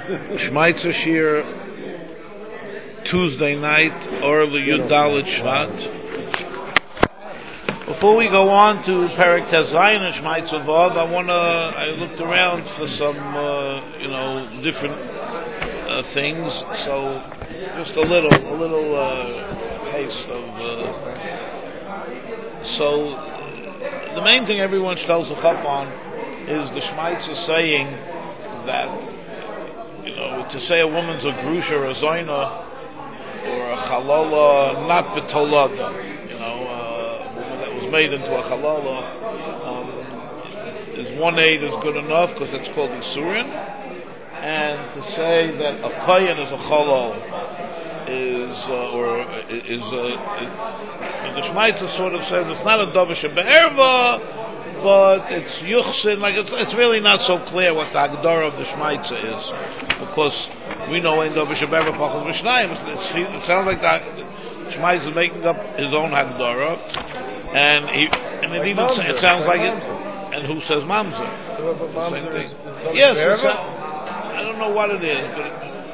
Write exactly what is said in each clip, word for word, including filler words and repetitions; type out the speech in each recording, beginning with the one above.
Shmaitzer Shir, Tuesday night, Orla Yudalit Shvat. Before we go on to Perek Tezayin and Shmaitzer Vav, I wanna. I looked around for some, uh, you know, different uh, things. So, just a little, a little uh, taste of. Uh, so, the main thing everyone tells the chap on is the Shmaitzer saying that, you know, to say a woman's a grusha or a zoina or a chalala, not betolada, you know, uh, a woman that was made into a chalala, um, is one aid is good enough because it's called isurin, and to say that a payan is a chalal is uh, or is uh, the Shmaitzer sort of says it's not a davar shebe'erva, but it's yuchsin, like it's, it's really not so clear what the Hagdara of the Shmaitzer is, because we know in davar shebe'erva pachas v'shnayim. It sounds like that Shmaitzer is making up his own Hagdara, and he and it even it sounds like it. And who says mamzer? Same thing. Yes, I don't know what it is, but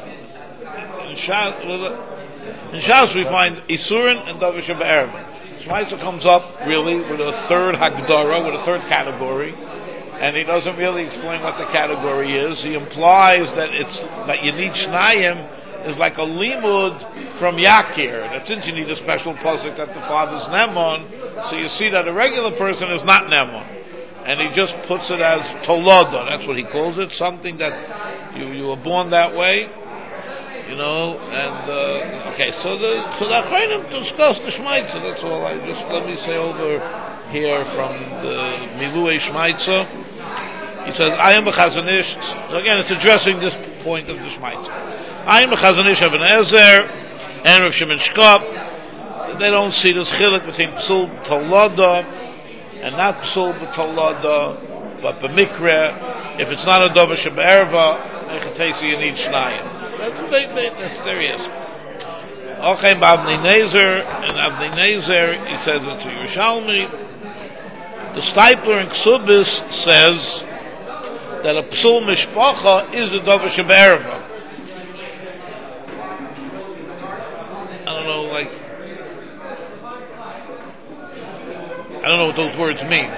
in Shas, in Shas we find isurin and davar shebe'erva. Shmaitzer comes up really with a third Hagdara, with a third category, and he doesn't really explain what the category is. He implies that it's that you need Shnayim is like a limud from Yakir, that since you need a special pasuk that the father's Nemon, so you see that a regular person is not Nemon, and he just puts it as Tolada. That's what he calls it, something that you you were born that way. You know, and uh, okay, so the so the Achronim discuss the Shmaitzer. That's all. I just let me say over here from the Milui Shmaitzer. He says, "I am a Chazanish." Again, it's addressing this point of the Shmaitzer. I am a Chazanish of an Ezer and Rav Shimon Shkop. They don't see this chiluk between Psul Tolada and not Psul Tolada, but B'mikre. If it's not a davar shebe'erva, Echatesi, you need Shnayim. That's, they, they, that's there he is. Okay, Avnei Nezer, and Avnei Nezer, he says it to Yerushalmi. The Stipler in Ksubis says that a psul mishpacha is a davar shebe'erva. I don't know, like, I don't know what those words mean.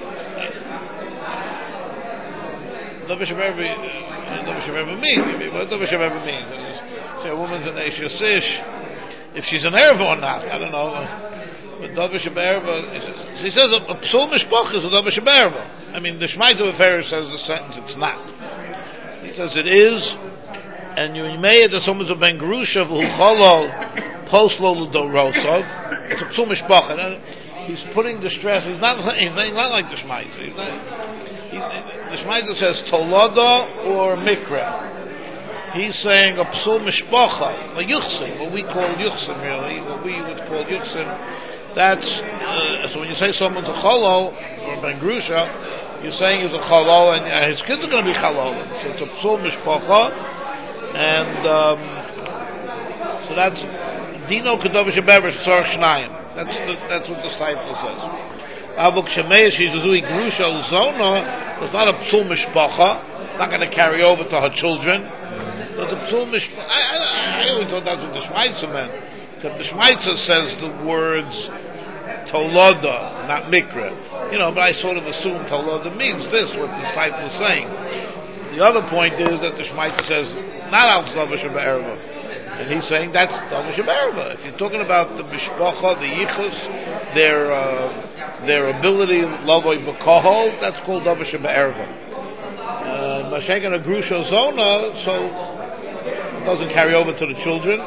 Davar shebe'erva. What does Shebe'erva mean? What does Shebe'erva mean? Say a woman's an Eishes Ish, if she's an Erva or not, I don't know. But Davar Shebe'erva, he says a psul mishpach is a Davar Shebe'erva. I mean, the Shmaitzer Afer says the sentence, it's not. He says it is, and you may that someone's a Ben Gerusha who cholol post lo l'dorosov. It's a psul mishpach, and he's putting the stress. He's not. He's not like the Shmaitzer. He's not. He's, the Shmaitzer says Tolada or Mikra. He's saying a psul mishpacha, a yuchsin, what we call yuchsin really, what we would call yuchsin. That's uh, so when you say someone's a chalal or a ben grusha, you're saying he's a chalal and uh, his kids are going to be chalal. So it's a psul mishpacha, and um, so that's dino kedavar shebe'erva tzarich shnayim. That's the, that's what the disciple says. Avok Shemeish, he's a Zui Grusha Zona, it's not a Psul Mishpacha, not going to carry over to her children. But the Psul Mishpacha, I, I, I always thought that's what the Shmaitzer meant. Except the Shmaitzer says the words Tolada, not Mikra. You know, but I sort of assume Tolada means this, what the disciple is saying. The other point is that the Shmaitzer says, not Al Davar shebe'erva. And he's saying that's davar shebe'erva. If you're talking about the Mishpacha, the Yichus, their uh, their ability lavoy b'kohol, that's called davar shebe'erva. Mashengan a grusha zona, so it doesn't carry over to the children.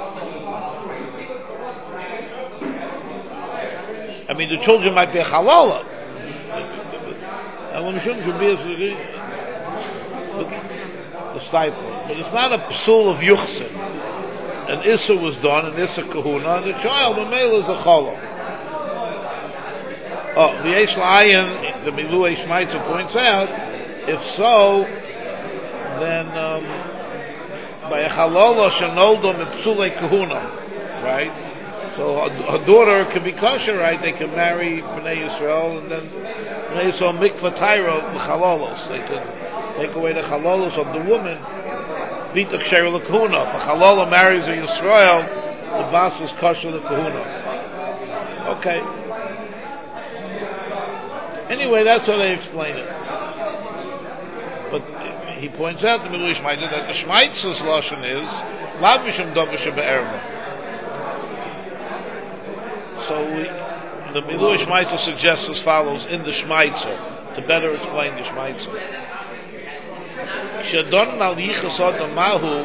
I mean, the children might be a halala. The stipend, but it's not a psul of yuchsin. An issa was done, an issa kahuna, and the child, the male is a challah. Oh, the Eish La'ayin, the Milui Shmaitzer points out, if so, then um, by a chalala shenoldo mipsulei kahuna, right? So her, her daughter can be kosher, right? They can marry Bnei Yisrael, and then Bnei Yisrael mikvah tyra the chalalos. They could take away the chalalos of the woman Bita Ksher L'Kahuna. If a Chalola marries a Yisrael, the Bas is Kosher L'Kahuna. Okay. Anyway, that's how they explain it. But he points out the Milui Shmaita that the Shmaitz's Lashon is Lav Mishum Dovish Be'erba. So we, the Milui Shmaita suggests as follows in the Shmaitza to better explain the Shmaitza. Shadon Al Yichas Adam Mahu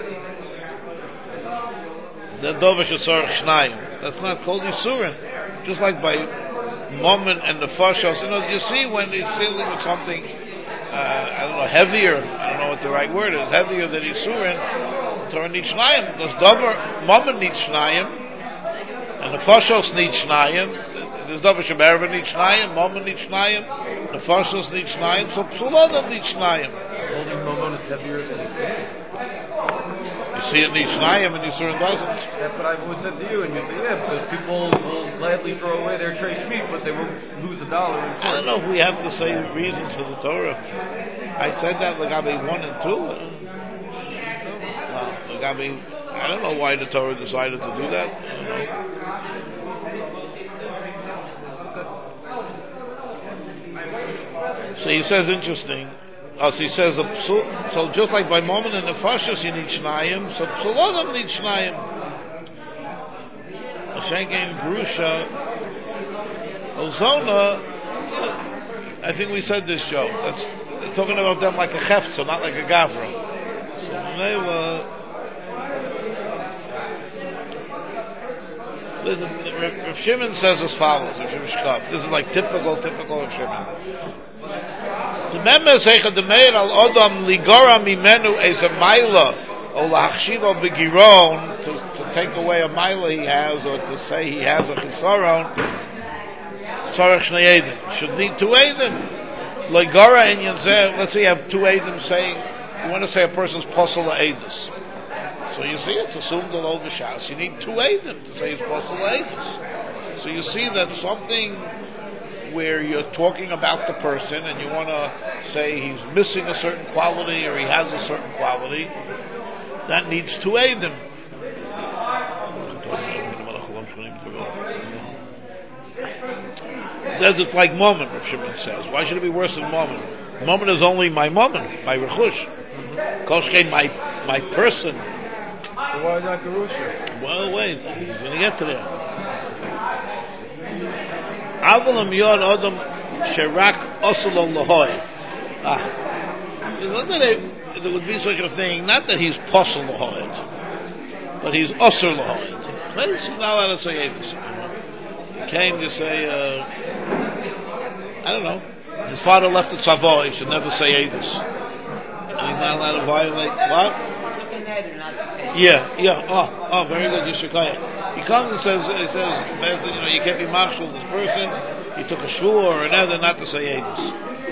the Dovish Asarach Shnayim. That's not called Yisurin. Just like by Momen and the Fashos, you know, you see when he's dealing with something, uh, I don't know, heavier, I don't know what the right word is, heavier than Yisurin, Torah needs Shnayim, because Dover, Momen needs Shnayim, and the Fashos need Shnayim, there's Dover Sheberva needs Shnayim, Momen needs Shnayim, the Fashos need Shnayim, so Psulodam needs Shnayim. Holding Momen is heavier than Yisurin. You see it needs Shnayim and Yisurin doesn't. That's what I've always said to you, and you say, yeah, because people will gladly throw away their trade meat, but they will lose a dollar. In I don't know if we have to say reasons for the Torah. I said that Lagabi one and two. Well, Lagabi, I don't know why the Torah decided to do that. I don't know. So he says interesting. Oh, so he says, so just like by Momen and the Fashos you need Shnayim, so Psulodam need Shnayim. Shenkein Grusha, Ozona, I think we said this, Joe. That's they're talking about them like a Chefza, not like a Gavra. So Mela, Rav Shimon says as follows, Rav Shimon Shkab. This is like typical, typical Rav Shimon. Remember, Seicha Demeir al Odom ligora mimenu es a maila or lahachshiva begiron to to take away a maila he has or to say he has a chisaron. Sarach shnei edim should need two edim. Ligora in Yanzeh. Let's say you have two edim saying you want to say a person's posel edus. So you see it's assumed all over Shas. You need two edim to say it's posel edus. So you see that something where you're talking about the person and you want to say he's missing a certain quality or he has a certain quality, that needs to aid him. It says it's like Momen, Rav Shimon says. Why should it be worse than Momen? Momen is only my Momen, my Rechush. Koshkein, my my person. So why not Gerusha? Well, wait, he's going to get to there. Avalam Yod Adam Sherak Oslo Lahoy. Ah. Not that it, there would be such a thing, not that he's Posel Lahoy, but he's Osir Lahoy. He's not allowed to say Avis. He came to say, uh, I don't know, his father left at Savoy, he should never say Avis. And he's not allowed to violate, what? Yeah, yeah, oh, oh, very good, Yishakaya. He comes and says, he says, you know, you can't be marshal this person. He took a shvur or another not to say edus.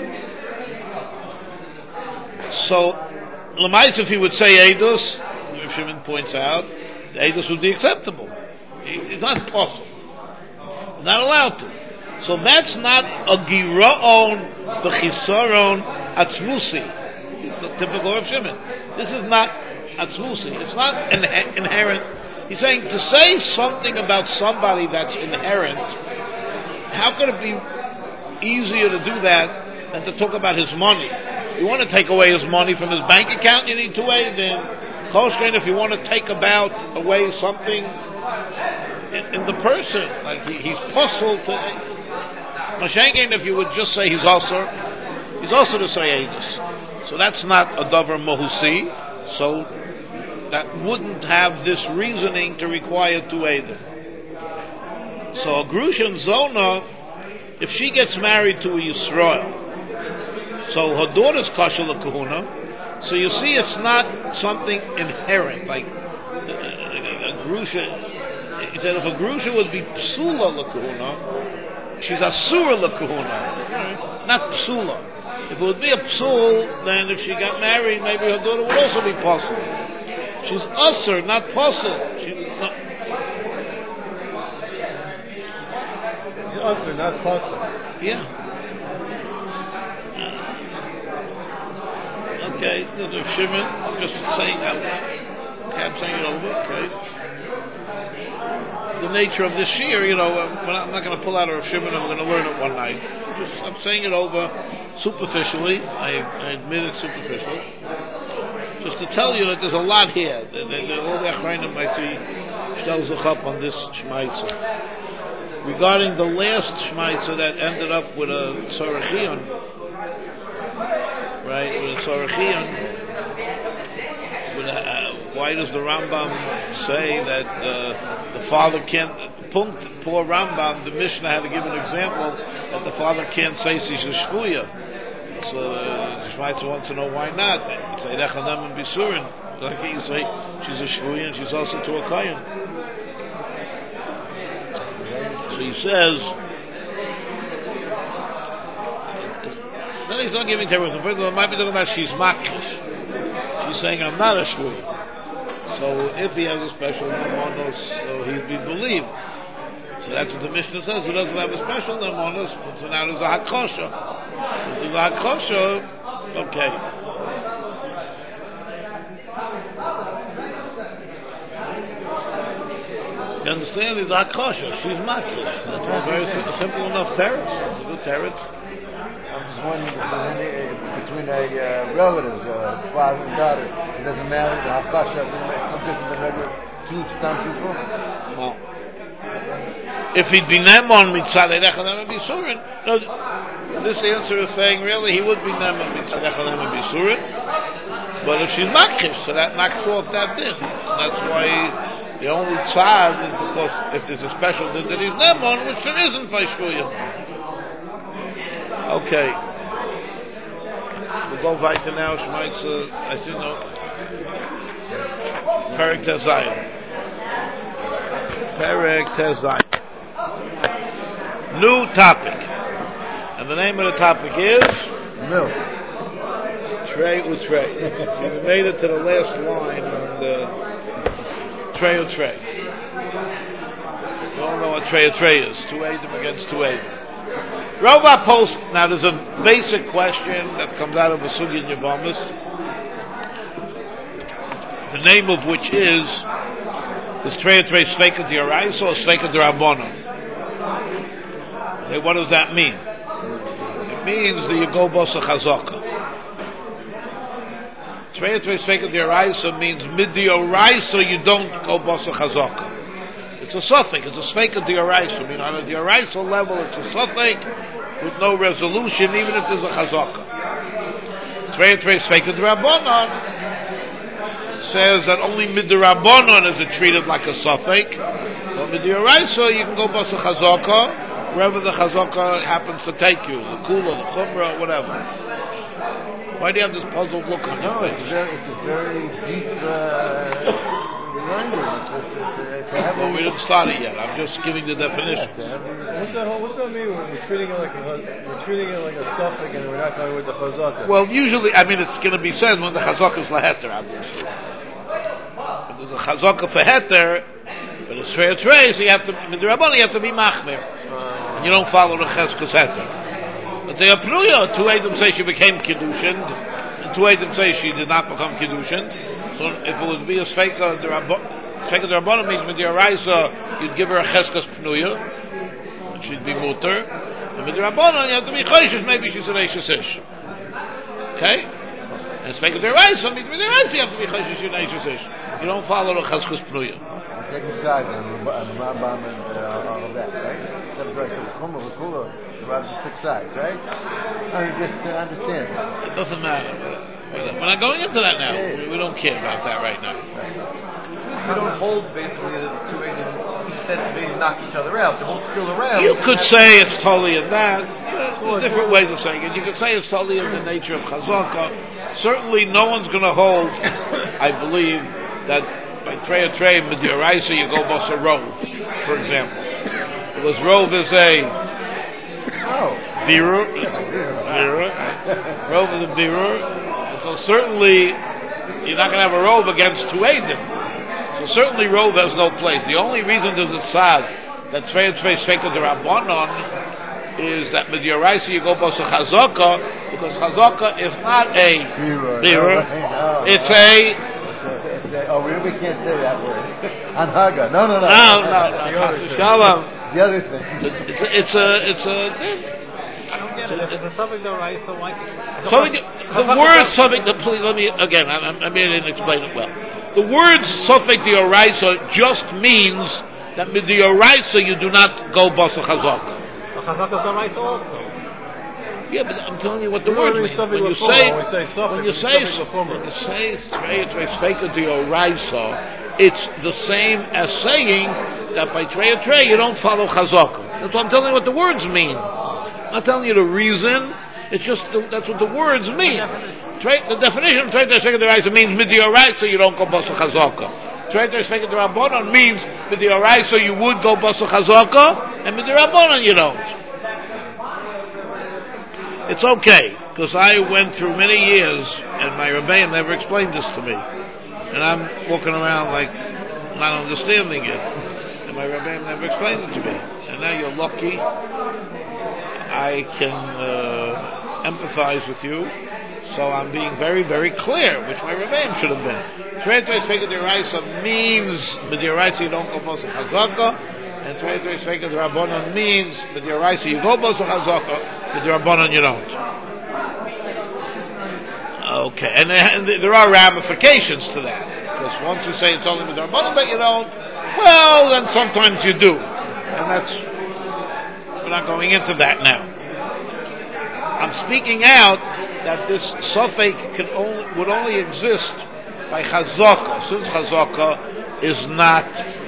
So, Lamais, if he would say edus, Rav Shimon points out, the edus would be acceptable. It's not possible. He's not allowed to. So that's not a giraon b'chisaron atzmusi. It's a typical Rav Shimon. This is not atzmusi. It's not in- inherent. He's saying to say something about somebody that's inherent, how could it be easier to do that than to talk about his money? You want to take away his money from his bank account, you need to weigh then. Koshkein, if you want to take about away something in, in the person, like he, he's puzzled to Mashenkein, if you would just say he's also he's also to say edus. So that's not a davar mohusi, so that wouldn't have this reasoning to require two Eidim. So a Grushan Zona, if she gets married to a Yisrael, so her daughter's Kasha L'Kahuna, so you see it's not something inherent, like a, a, a Grusha, he said if a Grusha would be Psula L'Kahuna, she's Asura L'Kahuna, not Psula. If it would be a Psul, then if she got married, maybe her daughter would also be possible. She's usher, not puzzle. She's not. She's usher, not puzzle. Yeah. Okay, the Rav Shimon, I'm just saying out loud. Okay, I'm saying it over, okay. The nature of this year, you know, I'm not, I'm not going to pull out a Rav Shimon, I'm going to learn it one night. Just, I'm saying it over superficially. I, I admit it's superficial. Just to tell you that there's a lot here. The, the, the, all the Achrayim I see shtels up on this Shmaitza. Regarding the last Shmaitza that ended up with a Tzarachion, right, with a Tzarachion, with a, uh, why does the Rambam say that uh, the father can't, punkt, poor Rambam, the Mishnah had to give an example that the father can't say she's a Shvuya. So uh, the Shmaitza wants to know why not. You say Rechanam and Bisurin. Like you say, she's a Shvuya and she's also to a Kayan. So he says, then he's not giving terrorism. First of all, it might be talking about she's Makrish. She's saying, I'm not a Shvuya. So if he has a special Nemonos, so he'd be believed. So that's what the Mishnah says. Who doesn't have a special Nemonos? So now there's a Hakosha. So there's a Hakosha, okay. You understand? It's a Hakosha. She's Makrish. That's a very simple, simple enough teretz. It's a good teretz. I'm just wondering between, between a uh, relatives, uh, father and daughter, it doesn't matter. The Hakosha doesn't make some difference than regular two some people. Well, if he'd be Nemon Mitzad Echanam and Bisurin, no, this answer is saying really he would be Nemon Mitzad Echanam and Bisurin, but if she's Makrish, so that knocks off that din. That's why the only tzad is because if there's a special din that he's Nemon, which there isn't by Shvuyim. Okay. We'll go weiter now. Shmaitza, I see no. Perek Tezayim. Perek Tezayim. New topic. And the name of the topic is? Milk. Trey Utrey. So we made it to the last line on the Trey Utrey. You all know what Trey Utrey is. Two Eidim against two Eidim. Rova post, now there's a basic question that comes out of a Sugi in Yavamis, the name of which is, is Trey Trey Sveika D'Oraisa or Sveika D'Rabbanan? Okay, what does that mean? It means that you go Bosa Chazaka. Trey Trey Sveika D'Oraisa means Mid D'Oraisa you don't go Bosa Chazaka. It's a suffix, it's a Sveika D'Oraisa. I mean, on a D'Oraisa level, it's a suffix with no resolution, even if there's a Chazaka. Trei Trei Sveika D'Rabbanan says that only Mid D'Rabbanan is it treated like a suffix, but Mid D'Oraisa you can go bust a Chazaka wherever the Chazaka happens to take you, the Kula, the Chumrah, whatever. Why do you have this puzzled look on your No, face? it's very, it's a very deep uh, learning. It's, it's, it's, it's a heavy, well, we didn't start it yet. I'm just giving the definition. Yeah, what's that? What's that mean? When we're treating it like a, we're treating it like a suffix, and we're not going with the chazaka. Well, usually, I mean, it's going to be said when the chazaka is laheter, obviously. If there's a chazaka for heter, but it's fair trade, so you have to, in the Rabban, you have to be machmer, uh, and you don't follow the cheskas heter. But they are pruya. Two Eidim say she became kiddushin, and two Eidim say she did not become kiddushin. So if it would be a sveika sveika d'Rabbanan means with the Araisa, you'd give her a cheskas pnuya, and she'd be muter. And with the Rabbanan, you have to be choishes. Maybe she's an eishes ish. Okay. And sveika d'Araisa means with the Araisa, you have to be choishes. You're an eishes ish. You don't follow the cheskas pnuya. We're taking sides on the Rambam and uh, all of that, right? Some guys say Chumrah, the Kula. The Rabbis took sides, right? I mean, just to understand. It doesn't matter. We're not going into that now. We, we don't care about that right now. We don't hold basically the two Eidim sets of Eidim knock each other out. They're both still around. You could say it's totally in that. There's different ways of saying it. You could say it's totally in the nature of Chazaka. Certainly no one's going to hold, I believe, that by Trey or Trey, with the Araisa, you go bust a Rove, for example. Because Rove is a Oh. Birur. Birur. Rove is a Birur. And so certainly, you're not going to have a Rove against two Eidim. So certainly Rove has no place. The only reason there's a Tzad that Trey or Trey Sveika D'Rabbanan is that with your rice you go bosa chazaka, because chazaka is not a mirror, no, it's no. a It's a, it's a, oh, we really can't say that word. Anhaga. No, no, no. no, no, no, shalom. The other thing. It's a, it's a, it's a, I don't get it. If it's a suffix the right, so why? something, the word suffix, the, please let me, again, I, I mean, I didn't explain it well. The word suffix the oraisa just means that with the oraisa you do not go basa chazaka. Chazaka is the right also. Yeah, but I'm telling you what the We word don't means. really When you suffix say, when we say suffix, when you we say, suffix before. when you say, trei trei sveika the oraisa, it's the same as saying that by trei trei you don't follow chazaka. That's what I'm telling you what the words mean. I'm not telling you the reason. It's just the, that's what the words mean. Trei, the definition of trei trei sveika the oraisa means mid the oraisa you don't go basa chazaka. Trei trei sveika the rabbanon means mid the oraisa you would go basa chazaka, and mid the rabbanon you don't. It's okay, because I went through many years, and my Rebbeim never explained this to me. And I'm walking around like not understanding it. And my Rebbeim never explained it to me. And now you're lucky. I can uh, empathize with you. So I'm being very, very clear, which my Rebbeim should have been. Trei trei sveika d'oraisa means, with d'oraisa you don't go basa chazaka. And trei trei sveika d'rabbanon means, with d'oraisa you go basa chazaka. With the Rabbanon you don't. Okay, and there, and there are ramifications to that. Because once you say it's only with the Rabbanon that you don't, well, then sometimes you do. And that's, we're not going into that now. I'm speaking out that this suffix can only, would only exist by chazaka. Since chazaka is not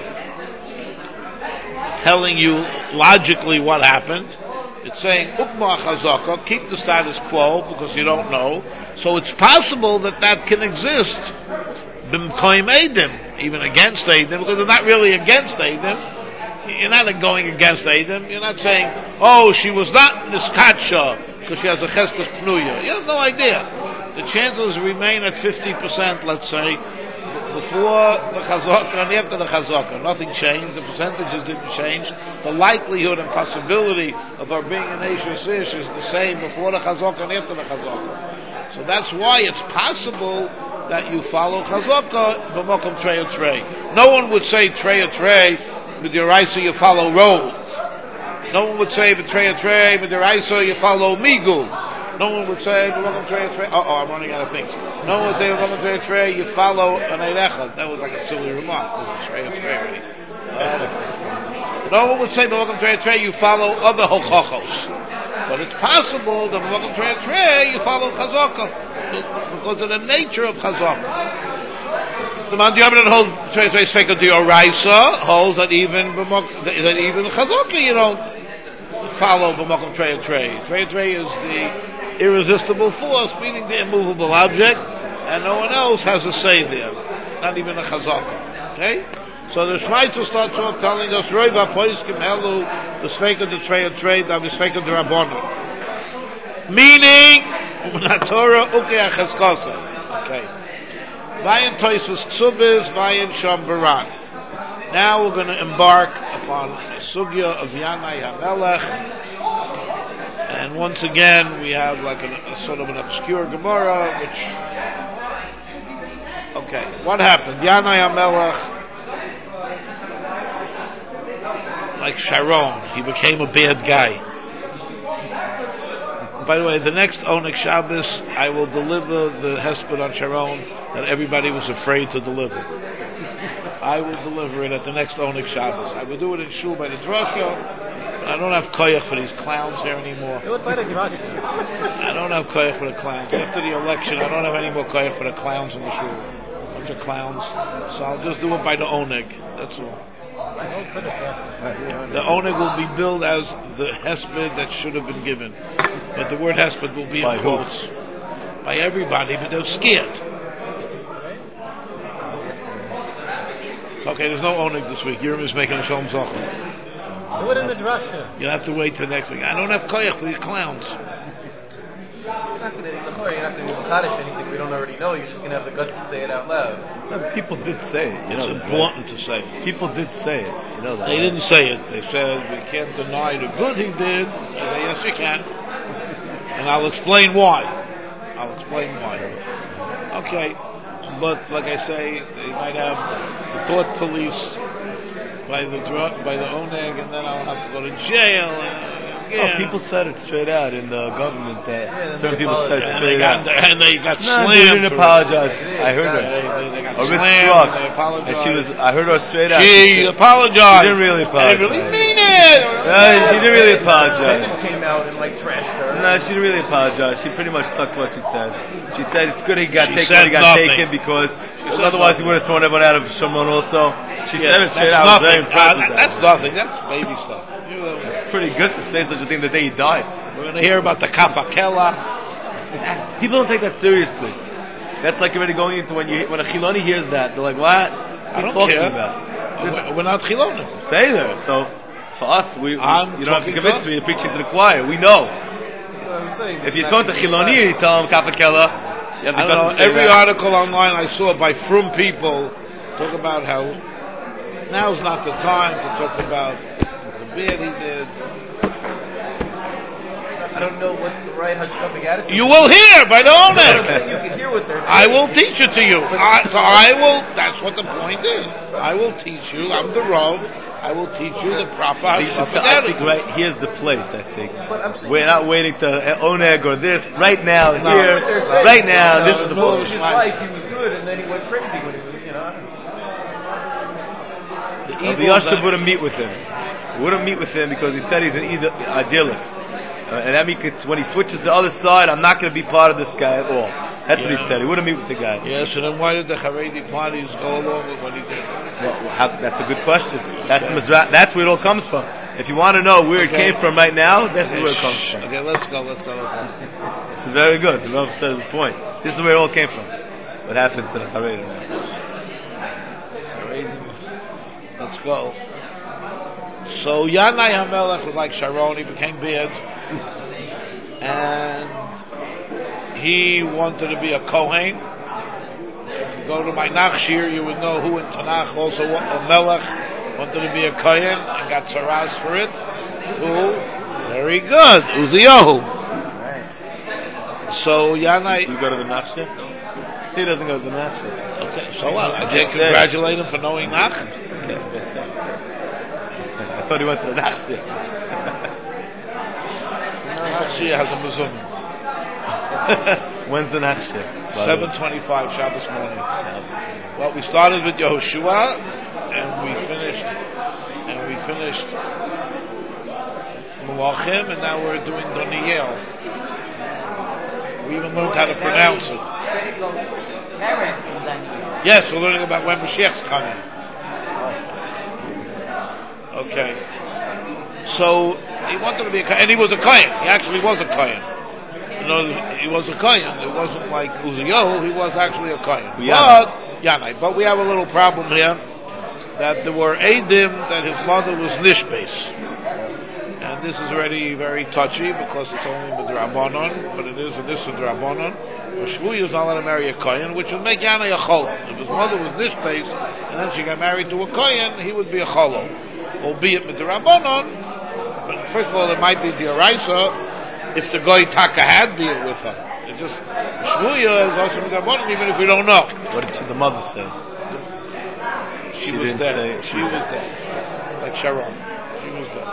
telling you logically what happened, it's saying, Ukma chazaka, keep the status quo, because you don't know. So it's possible that that can exist, b'mkoim Eidim, even against Eidim, because they're not really against Eidim. You're not going against Eidim. You're not saying, oh, she was not niskatsha, because she has a cheskes pnuya. You have no idea. The chances remain at fifty percent, let's say, before the chazaka and after the chazaka. Nothing changed. The percentages didn't change. The likelihood and possibility of her being an Eishes Ish is the same before the chazaka and after the chazaka. So that's why it's possible that you follow chazaka b'mokum trei or trei. No one would say trei or trei with your Raisa you follow roads. No one would say with trei or trei with your Raisa you follow migu. No one would say, "B'mokum trei trei." Oh, oh, I'm running out of things. No one would say, "B'mokum trei trei." You follow an eirechad. That was like a silly remark. It was trei trei already. Um, no one would say, "B'mokum trei trei." You follow other hochachos. But it's possible that "B'mokum trei trei" you follow chazaka because of the nature of chazaka. The man Yabran holds trei trei sveika d'oraisa holds that even that even chazaka you don't follow b'mokum trei trei. Trei trei is the irresistible force, meaning the immovable object, and no one else has a say there, not even a chazaka. Okay? So the Shmaitzer starts off telling us, Roiva poiskim helu, the sveika de trei trei, the sveika de rabbanon. Meaning, u'minatora uke acheskasa. Okay. Vayin toisus ksubis, vayin sham baran. Now we're going to embark upon a sugya of Yanai HaMelech. And once again, we have like an, a sort of an obscure Gemara, which... Okay, what happened? Yanai HaMelech, like Sharon, he became a bad guy. By the way, the next Onik Shabbos, I will deliver the Hesped on Sharon that everybody was afraid to deliver. I will deliver it at the next Onik Shabbos. I will do it in Shul by the Drashka. I don't have koyach for these clowns here anymore. Do it by the Drashka. I don't have koyach for the clowns. After the election, I don't have any more koyach for the clowns in the Shul. A bunch of clowns. So I'll just do it by the Onig. That's all. The Onig will be billed as the Hesped that should have been given. But the word Hesped will be in quotes. By everybody, but they're scared. Okay, there's no Onig this week. Yerem is making a Shalom Zochah. Do it in the drasha. You'll have to wait till next week. I don't have koyach for you clowns. not going to, you're not going to Kaddish anything we don't already know. You're just going to have the guts to say it out loud. No, people did say it. You know, It's that, important right? to say. People did say it. You know that. They right? didn't say it. They said we can't deny the good he did. I said, yes, you can, and I'll explain why. I'll explain why. Okay, but like I say, they might have the thought police by the drug, by the oneg, and then I'll have to go to jail. And, Oh, again. people said it straight out in the government that Yeah, certain they people said it and straight they got, out. and they got No, slammed. they didn't for it. apologize. Yeah, I heard they, her. They, they got A bit slammed. struck. And they apologized. And she was. I heard her straight out. She apologized. She didn't really I didn't really apologize. mean it. No, she didn't really apologize. Penny came out and like trashed her. No, she didn't really apologize. She pretty much stuck to what she said. She said it's good he got She taken said when he got nothing. taken because said otherwise nothing. he would have thrown everyone out of Shimon also. She Yeah, said it straight that's out. I was nothing. very impressed Uh, with that. that's nothing. That's baby stuff. You know, Pretty good to say such a thing the day he died. we're going to hear about the Kapakela. People don't take that seriously. That's like already going into when you when a Chiloni hears that, they're like, what? What I are you don't talking care. about? We're- We're not chilonim. Stay there. So for us, we, we I'm you don't have to talking convince to me. You're preaching to the choir. We know. That's what I was saying. If you It's talk not to gonna be Chiloni, you tell them Kapakela. You have I the don't know. guts to say Every that. article online I saw by frum people talk about how now's not the time to talk about the bad he did. I don't know what's the right hashkafic attitude. You will hear by the You oneg. can hear what they're saying. I will teach it to you. I, so I will. That's what the point is. I will teach you. I'm the Rav. I will teach you the proper I think, hashkafic I think attitude. right here's the place. I think But I'm saying- we're not waiting to uh, oneg or this right now. No. Here, What they're saying. right now. No, This is the no, Most of point. his Right. life he was good, and then he went crazy when he was, you know. I don't know. The Rabbi evil Yasha that- wouldn't meet with him. Wouldn't meet with him because he said he's an ide- idealist. Uh, and that means it's when he switches to the other side, I'm not going to be part of this guy at all. That's what he Yeah. said. He wouldn't meet with the guy. Yeah, so then why did the Haredi parties go along with what he did? Well, how, that's a good question. That's the Mizra- That's where it all comes from. If you want to know where Okay. it came from right now, this is Okay, where it comes shh. from. Okay, let's go, let's go. Let's go. This is very good. The Rav says the point. This is where it all came from. What happened to the Haredi? Let's go. So Yanai HaMelech was like Sharon, he became bad. And he wanted to be a Kohen. If you go to my Nachshir, you would know who in Tanakh also wa- a Melech wanted to be a Kohen and got Saras for it. Who? Very good. Uziyahu. So Yanai. You go to the Nachshir? He doesn't go to the Nachshir. Okay, so what? I Just just say. congratulate him for knowing Nach. Okay, just say. I thought he went to the Nachshir. Nachshir has a mezuzah. When's the Nachshir? seven twenty-five Shabbos morning. Well, we started with Yehoshua, and we finished, and we finished Malachim, and now we're doing Doniel. We even learned how to pronounce it. Yes, we're learning about when Mashiach's coming. Okay. So he wanted to be a Kohen, and he was a Kohen. He actually was a Kohen. You know, he was a Kohen. It wasn't like Uziyahu. He was actually a Kohen. But Yanai. But we have a little problem here that there were Eidim that his mother was Nishbes, and this is already very touchy because it's only with Rabbanon, but it is a this with Rabbanon. But Shvuya is not allowed to marry a Kohen, which would make Yanai a Cholo. If his mother was Nishbes and then she got married to a Kohen, he would be a Cholo, albeit with the Rabbanon. But first of all, it might be the Araisa. If the guy Taka had been with her, it just Shvuya is also with Rabbanon, even if we don't know. What did the mother say? She, She was didn't dead. say- She was dead, like Sharon. She was dead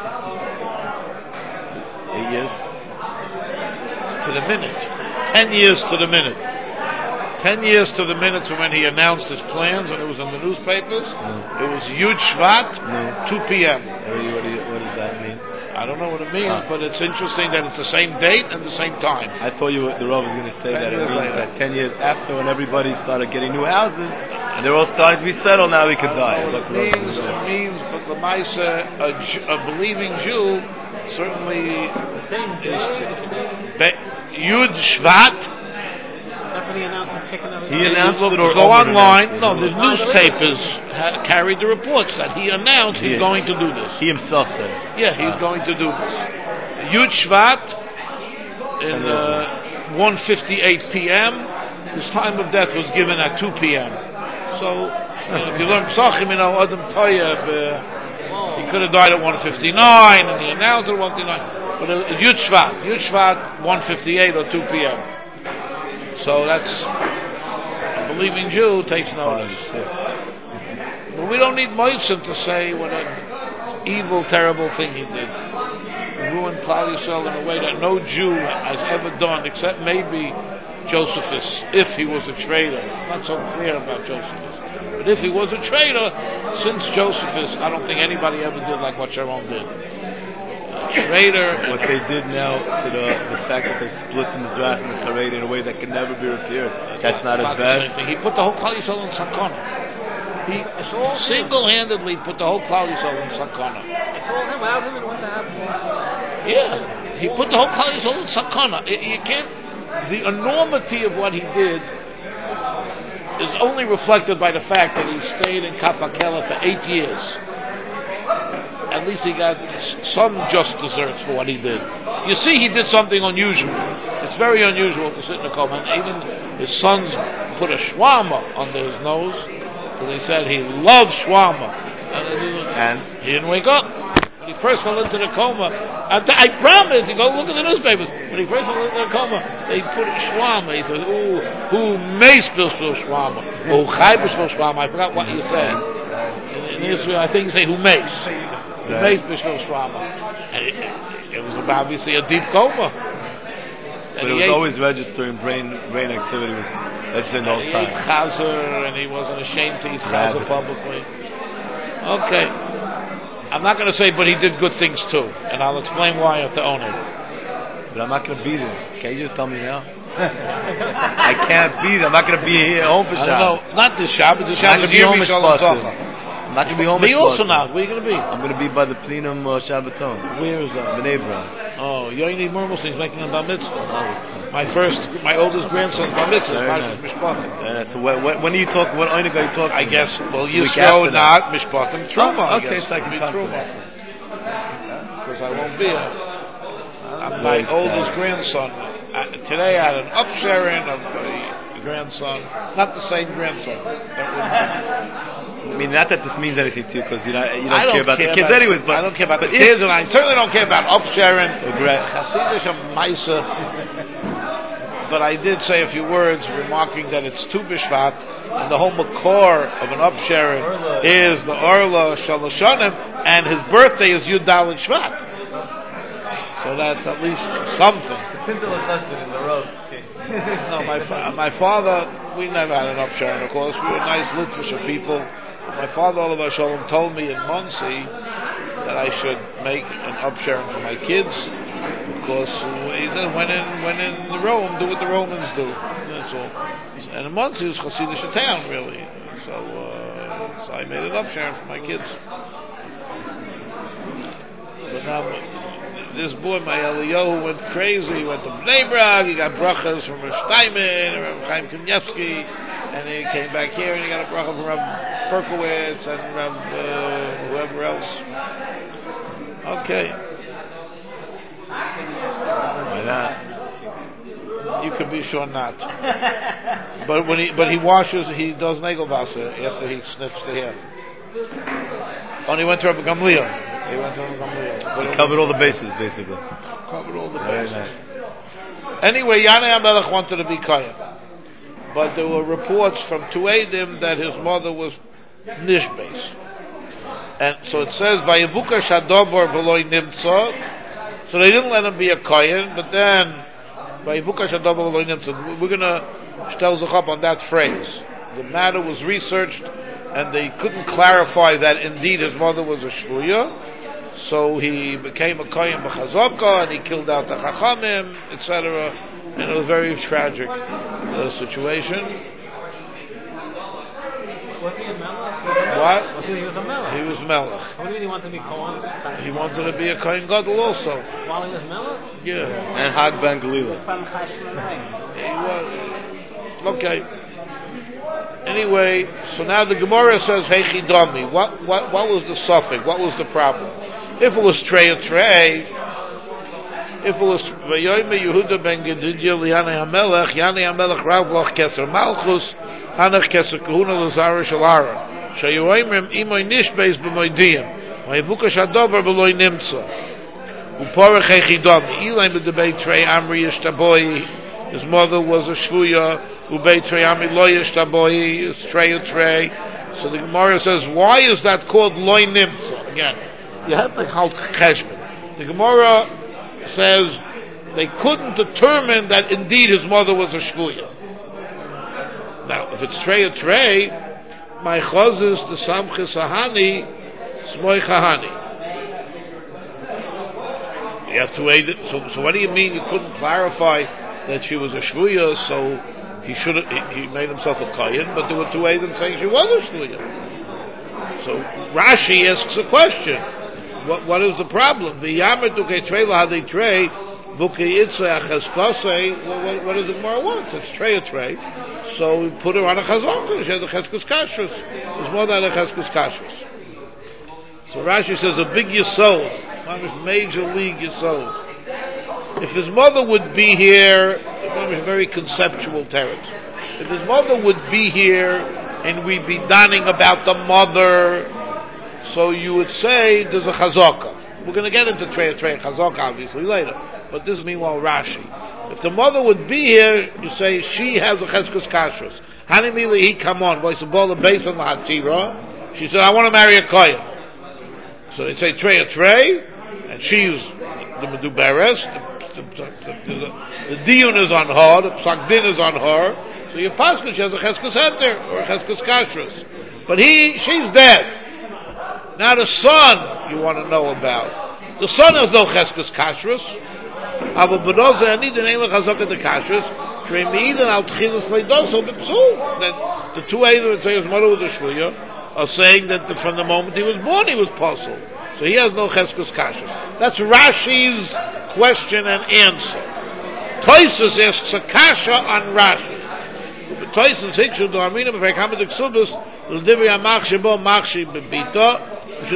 Eight years? to the minute. Ten years to the minute. Ten years to the minute from when he announced his plans, and it was in the newspapers. No. It was Yud Shvat, No. two p.m. What, do you, what, do you, what does that mean? I don't know what it means, Ah. but it's interesting that it's the same date and the same time. I thought you were, the Rav was going to say Ten that it years means later. that ten years after, when everybody started getting new houses and they're all starting to be settled, now we could I die. don't know what it means. It means, but the Maisa, a, Jew- a believing Jew, certainly The same day. is the same- Be- Yud Shvat. That's when he announced he's kicking over. He the- announced Look, it or go Omer online. announced it? No, the I believe newspapers ha- carried the reports that he announced he's He- going to do this. He himself said it. Yeah, he's Ah. going to do this. Yud Shvat in Ten years uh, one fifty-eight p.m. His time of death was given at two p.m. So, you know, if you learn Pesachim, you know, Adam Toyeb, uh, he could have died at one fifty-nine, and he announced at one fifty-nine. But it was Yud Shvat, Yud Shvat, one fifty-eight or two p.m. So that's, a believing Jew takes notice. But we don't need Moisim to say what an evil, terrible thing he did. He ruined Klal Yisrael in a way that no Jew has ever done, except maybe Josephus, if he was a traitor. It's not so clear about Josephus. But if he was a traitor, since Josephus, I don't think anybody ever did like what Sharon did. A traitor. What they did now to the the fact that they split the Mizrach and the Charedi in a way that can never be repaired, that's not as bad. He put the whole Klal Yisrael in Sakana. He single-handedly put the whole Klal Yisrael in Sakana. It's all him. Without him, it wouldn't have happened. Yeah. He put the whole Klal Yisrael in Sakana. You can't. The enormity of what he did is only reflected by the fact that he stayed in Kafakela for eight years. At least he got some just desserts for what he did. You see, he did something unusual. It's very unusual to sit in a coma. And even his sons put a shwama under his nose, because he said he loved shwama. And he didn't wake up. When he first fell into the coma, I, I promise, you go look at the newspapers. When he first fell into the coma, they put shwama. He said, "Ooh, who may spill shwama? Who chai spill shwama?" I forgot what you said. In, in Israel, I think you say who may. Who may spill shwama. And it, it was obviously a deep coma. But it was always registering brain brain activity. Was registering the whole he time. ate chazer, and he wasn't ashamed to eat chazer publicly. Okay. I'm not going to say, but he did good things too, and I'll explain why at the owner. But I'm not going to be there. Can you just tell me now? I can't be there. I'm not going to be here home for Shabbat. No, not this Shabbat. This Shabbat is Yom Shalom Shabbat. Zocha. I'm not going to be home. Me also not. Where are you going to be? I'm going to be by the Plinum uh, Shabbaton. Where is that? Bnei Brak. Oh, Yoini Murmelstein is making a bar mitzvah. My first, my oldest grandson's bar mitzvah is Parshas Mishpatim. Uh, so when, when, when are you talking? What Oinig are you talking? I guess. Well, Week Yisro after not Mishpatim Truma. Oh, I okay, guess. so I can be come to Truma. that. Because I won't be here. Uh, my oldest grandson. Uh, today I had an upsharing of the grandson. Not the same grandson. That wouldn't be. I mean, not that this means anything to you, because you, you don't, I don't care about care the kids about, anyways. But I don't care about but the if, kids, and I certainly don't care about upsharing. Right. Hasidish and Maisa. But I did say a few words remarking that it's Tu B'Shvat, and the whole makor of an upsharing is the Orla Shaloshanim, and his birthday is Yud Dalet Shvat. So that's at least something. The Pintel lesson in the road. No, my fa- my father, we never had an upsharing, of course. We were nice Litvish people. My father, Olav Shalom, told me in Monsey that I should make an upsharing for my kids, because he said, when in when in Rome, do what the Romans do. That's all. And in Monsey was Hasidish town, really. So, uh, so I made an upsharing for my kids. But now, this boy, my Eliyahu, went crazy. He went to Bnei Brak. He got brachas from Rav Steinman and Rav Chaim Kanievsky, and he came back here and he got a bracha from Rav Perkowitz and Rav uh, whoever else. Okay. why not? You could be sure not. But when he but he washes, he does Nagelwasser after he sniffs the hair. Only went to Rabbi Gamliel. He went to Rabbi Gamliel. He covered all the bases, basically. Covered all the Very bases. nice. Anyway, Yanei HaMelech wanted to be Kohen, but there were reports from Tuedim that his mother was Nishbeis, and so it says Vayevuka Shadobar V'loi Nimtza. So they didn't let him be a Kohen, but then Vayevuka Shadobar V'loi Nimtza. We're going to shtel zechap on that phrase. The matter was researched, and they couldn't clarify that indeed his mother was a shvuya. So he became a kohen b'chazaka, and he killed out the chachamim, et cetera. And it was a very tragic uh, situation. Was he a melech? What? Was he, he was a melech? He was melech. What do you mean he wanted to be kohen? He wanted to be a kohen gadol also. While he was melech? Yeah. And Hag Ben Galila. He was. Okay. Anyway, so now the Gemara says, Heichi Dami. What, what, what was the suffix? What was the problem? If it was Trey or Trey, If it was Vayoyme Yehuda ben Gedidya Liyanei HaMelech, Yanei HaMelech Ravloch Keser Malchus, Hanach Keser Kahuna Lazara Shalara. Shayoymrim Imoy Nishbeis B'moydiyim. Vayivukash Hadover B'loi Nimtza. Uporech Echidom. Ilaim B'debei Trei Amri Yishtaboi. His mother was a Shvuya. Ubei Trei Amri Lo Yishtaboi. It's Trei a Trei. So the Gemara says, why is that called Loi Nimtza? Again, you have to halt Cheshbon. The Gemara says they couldn't determine that indeed his mother was a shvuya. Now, if it's trey a trey, my chozes the samchis ahani, smoy chahani. You have to wait. So, so what do you mean you couldn't clarify that she was a shvuya? So he should have, he, he made himself a kohen, but there were two Eidim saying she was a shvuya. So Rashi asks a question. What, what is the problem? The Yamet uke trei lahadei trei, buke itzah cheskosei. What, what does the Gemara want? It's trei a trei. So we put her on a chazonka. She has a cheskus kashrus. There's more than a cheskus kashrus. So Rashi says a big yisod, one major league yisod. If his mother would be here, it's a very conceptual territory. If his mother would be here and we'd be donning about the mother, so you would say there's a chazaka. We're going to get into trey trey chazaka obviously later, but this is meanwhile Rashi. If the mother would be here, you say she has a cheskus kashrus. Hanimili he come on, voice of ball based on the hatira. She said, I want to marry a kohen. So they say trey a trey, and she's the meduberes. The, the, the, the, the diyun is on her, the psak din is on her. So your pasuk she has a cheskus heter or a cheskus kashrus, but he she's dead. Now the son you want to know about. The son has no cheskus kashrus. Aval b'noza anid ein lechazok the kashrus. Treimidan al tchilas leidoso b'psul. That the two Eidim that say his mother was a shvuya are saying that the, from the moment he was born he was puzzled. So he has no cheskus kashrus. That's Rashi's question and answer. Toisus asks a kasha on Rashi. Toisus hikshu do amina b'feikamet ksubus l'divri amach shebo machshi b'bito. There's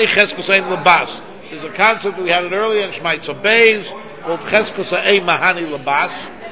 a concept, we had it earlier in Shmaitza Beis, called Cheskus Ha'ei Mahani Labas.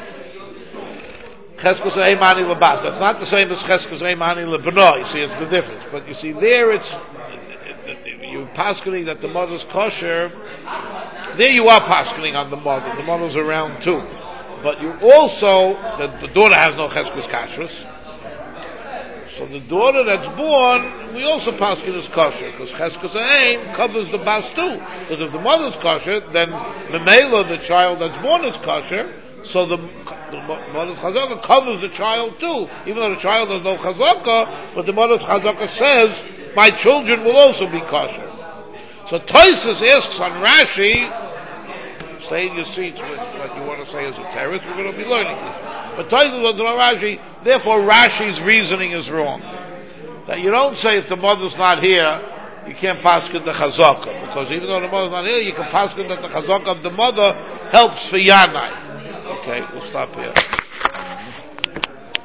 Cheskus Ha'ei Mahani Labas. That's not the same as Cheskus Ha'ei Mahani Labano. You see, it's the difference. But you see, there it's, you're paskening that the mother's kosher. There you are paskening on the mother. The mother's around too. But you also, the, the daughter has no Cheskus Kashrus. So the daughter that's born, we also paskin is kosher, because cheskus ha'ein covers the bas too. Because if the mother's kosher, then memela, the child that's born is kosher, so the, the mother's chazaka covers the child too. Even though the child has no chazaka, but the mother's chazaka says, my children will also be kosher. So Toisus asks on Rashi, stay in your seats with what you want to say as a terrorist, we're going to be learning this. But Toisus wants to know Rashi, therefore Rashi's reasoning is wrong. That you don't say if the mother's not here, you can't paskin the chazaka, because even though the mother's not here, you can paskin that the chazaka of the mother helps for Yanai. Okay, we'll stop here.